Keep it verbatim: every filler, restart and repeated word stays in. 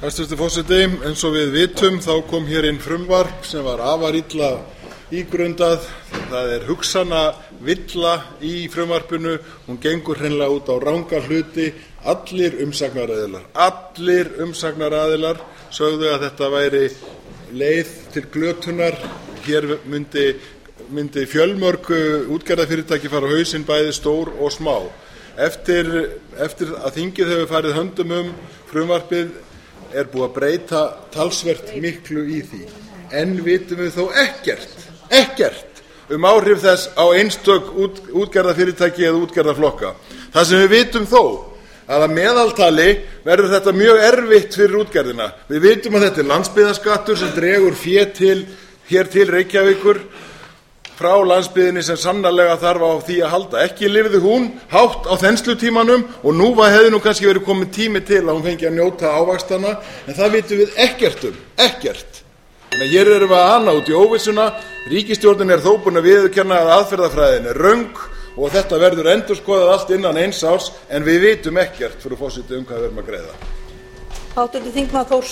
Hæstvirtur forseti, eins og við vitum þá kom hér inn frumvarp sem var afar illa ígrundað. Það er hugsanavilla í frumvarpinu, hún gengur hreinlega út á ranga hluti. Allir umsagnaraðilar, allir umsagnaraðilar sögðu að þetta væri leið til glötunar. Hér myndi, myndi fjölmörg útgerðarfyrirtæki fara á hausinn, bæði stór og smá. Eftir, eftir að þingið hefur farið höndum um frumvarpið er búið að breyta talsvert miklu í því. En vitum við þó ekkert, ekkert um áhrif þess á einstök út, útgerðarfyrirtæki eða útgerðarflokka. Það sem við vitum þó, að að meðaltali verður þetta mjög erfitt fyrir útgerðina. Við vitum að þetta er landsbyggðarskattur sem dregur fé til, hér til Reykjavíkur frá landsbyggðinni sem sannarlega þarf á því að halda. Ekki lifði hún hátt á þenslutímanum og nú hefði nú kannski verið komin tími til að hún fengi að njóta ávaxtanna, en það vitum við ekkert um, ekkert. Þannig að hér erum við að ana út í óvissuna. Ríkisstjórnin er þó búin að viðurkenna að aðferðafræðin er röng og þetta verður endurskoðað allt innan eins árs, en við vitum ekkert, frú forseti, um hvað við erum að greiða. Háttvirtur þingmaður Þór